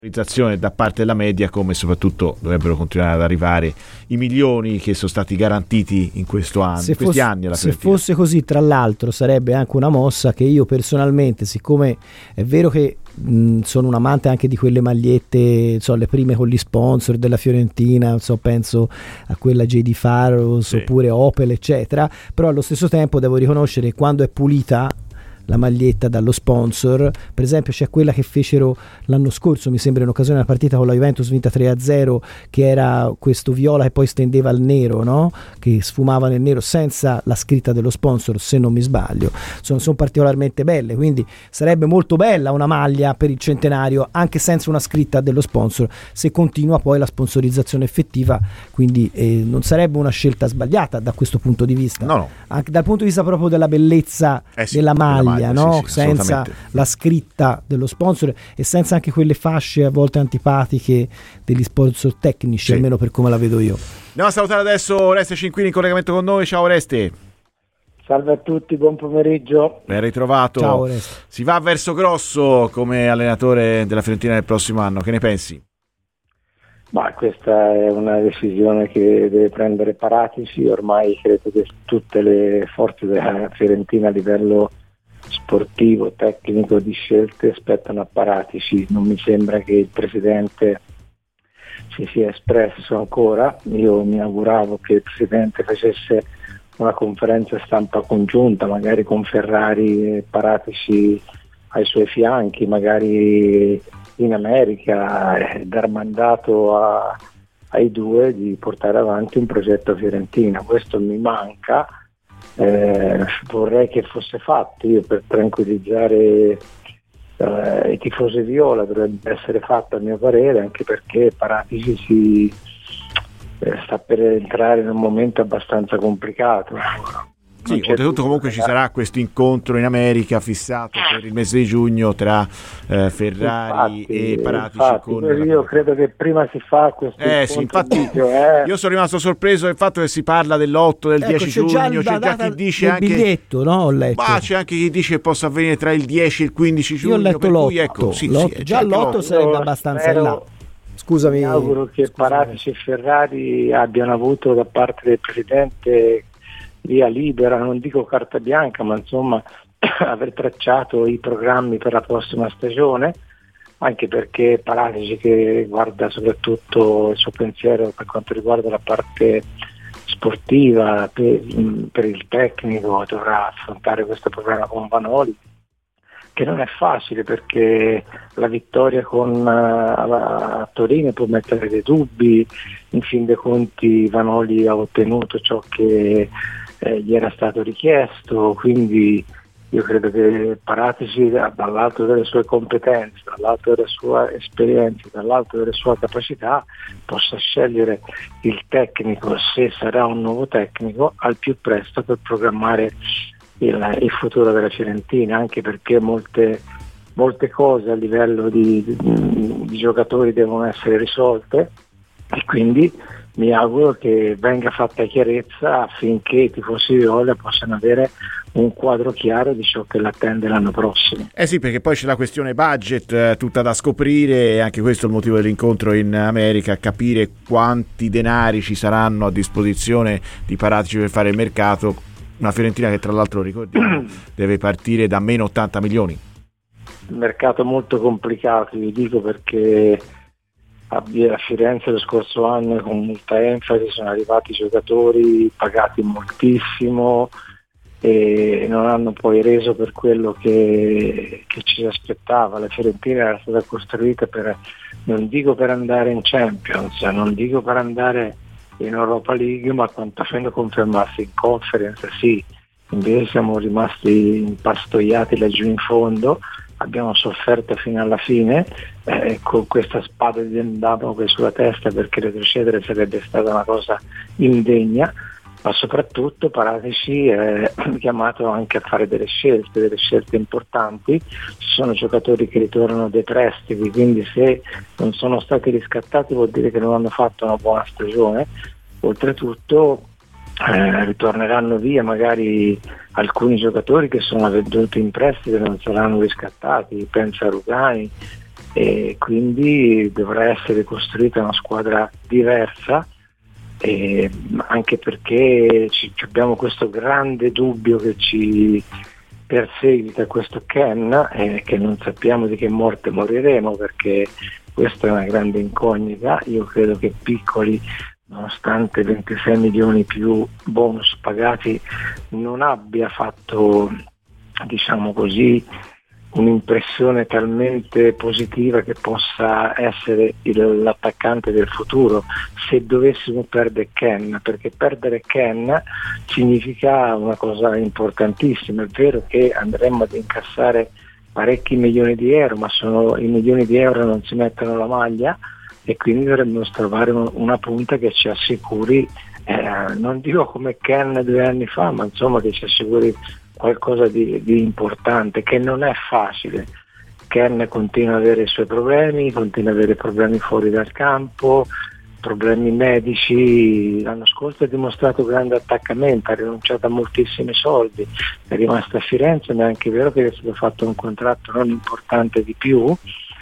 da parte della media, come soprattutto dovrebbero continuare ad arrivare i milioni che sono stati garantiti in questo anno, questi anni alla se fosse così, tra l'altro, sarebbe anche una mossa che io personalmente, siccome è vero che sono un amante anche di quelle magliette, le prime con gli sponsor della Fiorentina, penso a quella JD Faros, sì, oppure Opel eccetera, però allo stesso tempo devo riconoscere che quando è pulita la maglietta dallo sponsor, per esempio c'è quella che fecero l'anno scorso, mi sembra, in occasione della partita con la Juventus vinta 3-0, che era questo viola che poi stendeva al nero, no? Che sfumava nel nero senza la scritta dello sponsor, se non mi sbaglio. Sono particolarmente belle, quindi sarebbe molto bella una maglia per il centenario anche senza una scritta dello sponsor, se continua poi la sponsorizzazione effettiva, quindi non sarebbe una scelta sbagliata da questo punto di vista, no. Anche dal punto di vista proprio della bellezza della maglia, no? Sì, senza la scritta dello sponsor e senza anche quelle fasce a volte antipatiche degli sponsor tecnici, sì, almeno per come la vedo io. Andiamo a salutare adesso Oreste Cinquini in collegamento con noi. Ciao Oreste. Salve a tutti, buon pomeriggio. Ben ritrovato. Ciao Oreste. Si va verso Grosso come allenatore della Fiorentina nel prossimo anno, che ne pensi? Ma questa è una decisione che deve prendere Paratici. Ormai credo che tutte le forze della Fiorentina a livello sportivo, tecnico, di scelte spettano a Paratici. Non mi sembra che il presidente si sia espresso ancora. Io mi auguravo che il presidente facesse una conferenza stampa congiunta, magari con Ferrari e Paratici ai suoi fianchi, magari in America, dar mandato ai due di portare avanti un progetto Fiorentina. Questo mi manca, vorrei che fosse fatto. Io, per tranquillizzare i tifosi viola, dovrebbe essere fatto a mio parere, anche perché Paratici sta per entrare in un momento abbastanza complicato. Sì, oltretutto comunque ci sarà questo incontro in America fissato per il mese di giugno tra Ferrari e Paratici. Io credo che prima si fa questo incontro. Sì, infatti io sono rimasto sorpreso del fatto che si parla dell'8, del 10 giugno, c'è già chi dice anche biglietto, no? Ho letto. Ma c'è anche chi dice che possa avvenire tra il 10 e il 15 giugno. Io ho letto l'8, ecco, già l'8 sarebbe abbastanza in là. Scusami. Mi auguro che Paratici e Ferrari abbiano avuto da parte del presidente via libera, non dico carta bianca, ma insomma aver tracciato i programmi per la prossima stagione, anche perché Paratici, che guarda soprattutto il suo pensiero per quanto riguarda la parte sportiva, per il tecnico, dovrà affrontare questo programma con Vanoli, che non è facile, perché la vittoria a Torino può mettere dei dubbi. In fin dei conti Vanoli ha ottenuto ciò che gli era stato richiesto, quindi io credo che Paratici, dall'alto delle sue competenze, dall'alto della sua esperienza, dall'alto delle sue capacità, possa scegliere il tecnico, se sarà un nuovo tecnico, al più presto, per programmare il futuro della Fiorentina, anche perché molte cose a livello di giocatori devono essere risolte, e quindi mi auguro che venga fatta chiarezza affinché i tifosi viola possano avere un quadro chiaro di ciò che l'attende l'anno prossimo. Sì, perché poi c'è la questione budget tutta da scoprire, e anche questo è il motivo dell'incontro in America, capire quanti denari ci saranno a disposizione di Paratici per fare il mercato. Una Fiorentina che, tra l'altro, ricordiamo, deve partire da meno 80 milioni. Un mercato molto complicato, vi dico, perché a Firenze lo scorso anno, con molta enfasi, sono arrivati giocatori pagati moltissimo e non hanno poi reso per quello che ci aspettava. La Fiorentina era stata costruita non dico per andare in Champions, non dico per andare in Europa League, ma quantomeno confermarsi in Conference, sì. Invece siamo rimasti impastoiati laggiù in fondo, abbiamo sofferto fino alla fine, con questa spada di Damocle sulla testa, perché retrocedere sarebbe stata una cosa indegna, ma soprattutto Paratici è chiamato anche a fare delle scelte importanti. Ci sono giocatori che ritornano dai prestiti, quindi se non sono stati riscattati vuol dire che non hanno fatto una buona stagione. Oltretutto ritorneranno via magari alcuni giocatori che sono venduti in prestito e non saranno riscattati, penso a Rugani, e quindi dovrà essere costruita una squadra diversa, anche perché abbiamo questo grande dubbio che ci perseguita, questo Ken, che non sappiamo di che morte moriremo, perché questa è una grande incognita. Io credo che Piccoli, nonostante 26 milioni più bonus pagati, non abbia fatto, diciamo così, un'impressione talmente positiva che possa essere l'attaccante del futuro se dovessimo perdere Ken, perché perdere Ken significa una cosa importantissima. È vero che andremo ad incassare parecchi milioni di euro, ma i milioni di euro non si mettono la maglia, e quindi dovremmo trovare una punta che ci assicuri, non dico come Ken 2 anni fa, ma insomma che ci assicuri qualcosa di importante, che non è facile. Ken continua ad avere i suoi problemi, continua ad avere problemi fuori dal campo, problemi medici. L'anno scorso ha dimostrato grande attaccamento, ha rinunciato a moltissimi soldi, è rimasto a Firenze, ma è anche vero che è stato fatto un contratto non importante di più,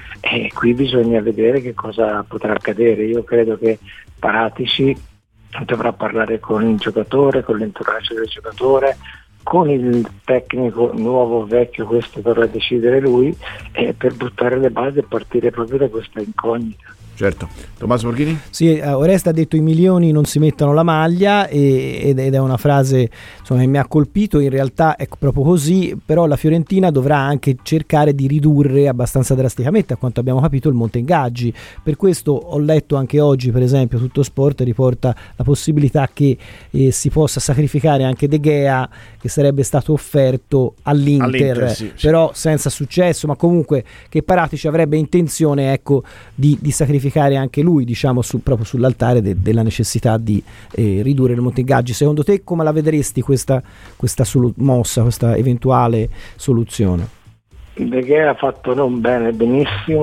e qui bisogna vedere che cosa potrà accadere. Io credo che Paratici dovrà parlare con il giocatore, con l'entourage del giocatore, con il tecnico nuovo o vecchio, questo dovrà decidere lui, per buttare le basi e partire proprio da questa incognita. Certo. Tommaso Borghini? Sì, Oreste ha detto i milioni non si mettono la maglia, ed è una frase, insomma, che mi ha colpito. In realtà è proprio così, però la Fiorentina dovrà anche cercare di ridurre abbastanza drasticamente, a quanto abbiamo capito, il monte ingaggi. Per questo ho letto anche oggi, per esempio, Tutto Sport riporta la possibilità che si possa sacrificare anche De Gea, che sarebbe stato offerto all'Inter, sì. Però senza successo, ma comunque che Paratici avrebbe intenzione, ecco, di sacrificare anche lui, diciamo, proprio sull'altare della necessità di ridurre il monte ingaggi. Secondo te come la vedresti questa mossa, questa eventuale soluzione? De Gea ha fatto non bene, benissimo,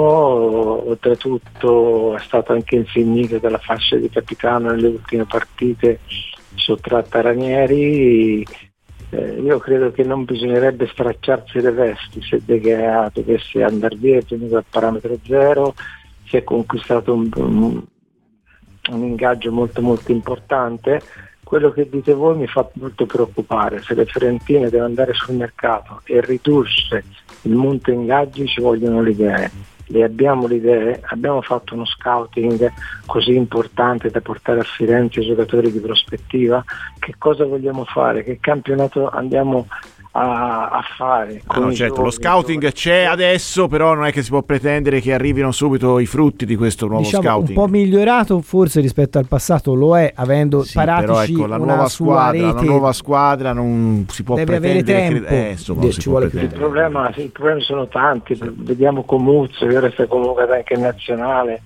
oltretutto è stato anche insignito della fascia di capitano nelle ultime partite, sottratta a Ranieri. Io credo che non bisognerebbe stracciarsi le vesti se De Gea dovesse andare via, tenuto al parametro zero. Si è conquistato un ingaggio molto molto importante. Quello che dite voi mi fa molto preoccupare. Se le Fiorentine devono andare sul mercato e ridurre il monte ingaggi, ci vogliono le idee. Abbiamo le idee, abbiamo fatto uno scouting così importante da portare a Firenze giocatori di prospettiva. Che cosa vogliamo fare? Che campionato andiamo a fare? No, certo, lo scouting c'è adesso, però non è che si può pretendere che arrivino subito i frutti di questo nuovo, diciamo, scouting. Un po' migliorato forse rispetto al passato, lo è, avendo Paratici, però ecco, la nuova squadra non si può deve pretendere avere tempo. Insomma, non si può pretendere. I problemi sono tanti. Vediamo Comuzzo, che ora sta convocato anche in nazionale.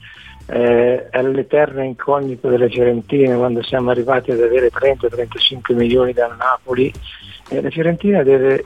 È l'eterna incognita delle Fiorentine, quando siamo arrivati ad avere 30-35 milioni dal Napoli. La Fiorentina deve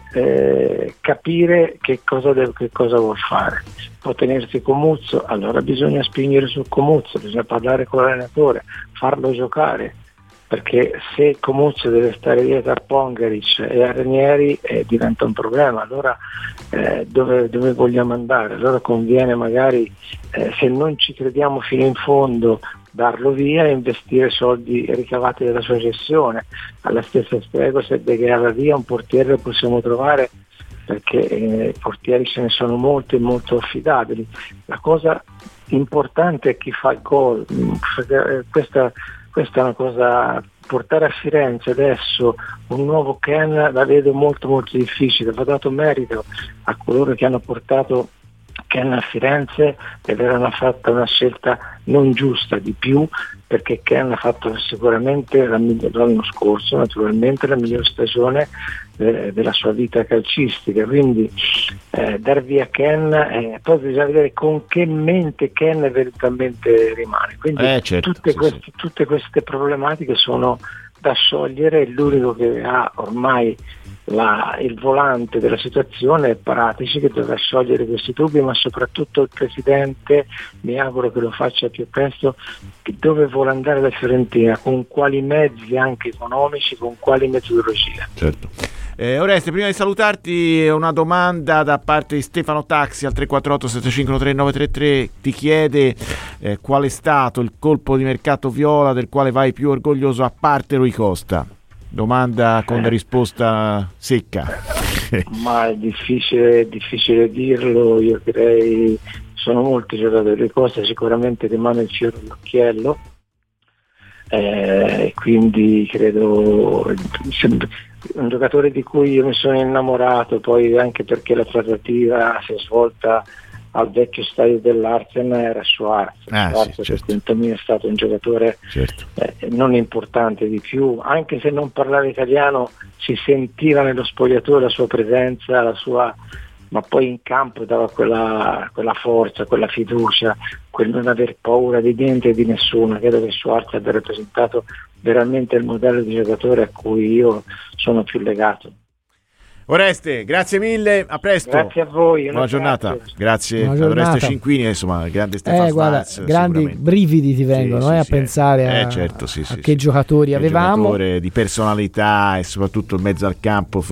capire che cosa vuol fare. Può tenersi Comuzzo, allora bisogna spingere su Comuzzo, bisogna parlare con l'allenatore, farlo giocare, perché se Comuzzo deve stare dietro a Pongaric e a Ranieri diventa un problema. Allora dove vogliamo andare? Allora conviene magari, se non ci crediamo fino in fondo, darlo via e investire soldi ricavati dalla sua gestione. Alla stessa stregua, se De Gea va via, un portiere lo possiamo trovare, perché portieri ce ne sono molti e molto affidabili. La cosa importante è chi fa il gol. Questa è una cosa. Portare a Firenze adesso un nuovo Ken la vedo molto molto difficile. Va dato merito a coloro che hanno portato Ken a Firenze ed avevano fatto una scelta non giusta di più, perché Ken ha fatto sicuramente l'anno scorso naturalmente la migliore stagione della sua vita calcistica, quindi dar via Ken, poi bisogna vedere con che mente Ken eventualmente rimane, quindi certo, tutte queste problematiche sono da sciogliere. L'unico che ha ormai il volante della situazione è Paratici, che dovrà sciogliere questi dubbi, ma soprattutto il presidente, mi auguro che lo faccia più presto, dove vuole andare la Fiorentina, con quali mezzi anche economici, con quali metodologie. Certo. Oreste, prima di salutarti, una domanda da parte di Stefano Taxi al 348 7513 933, ti chiede qual è stato il colpo di mercato viola del quale vai più orgoglioso a parte Rui Costa. Domanda con risposta secca. Ma è difficile dirlo, io direi sono molti giocatori. Rui Costa sicuramente rimane il fiore all'occhiello, quindi credo un giocatore di cui io mi sono innamorato, poi anche perché la trattativa si è svolta al vecchio stadio dell'Arsenal, era Suarez. Sì, certo. Per me è stato un giocatore non importante di più, anche se non parlava italiano si sentiva nello spogliatoio la sua presenza, ma poi in campo dava quella forza, quella fiducia, quel non aver paura di niente e di nessuno. Credo che Suarez abbia rappresentato veramente il modello di giocatore a cui io sono più legato. Oreste, grazie mille, a presto. Grazie a voi. Buona giornata. Grazie a Oreste Cinquini, insomma, grande Stefano Schwarz, grandi brividi ti vengono a pensare a che giocatori avevamo. Un giocatore di personalità e soprattutto in mezzo al campo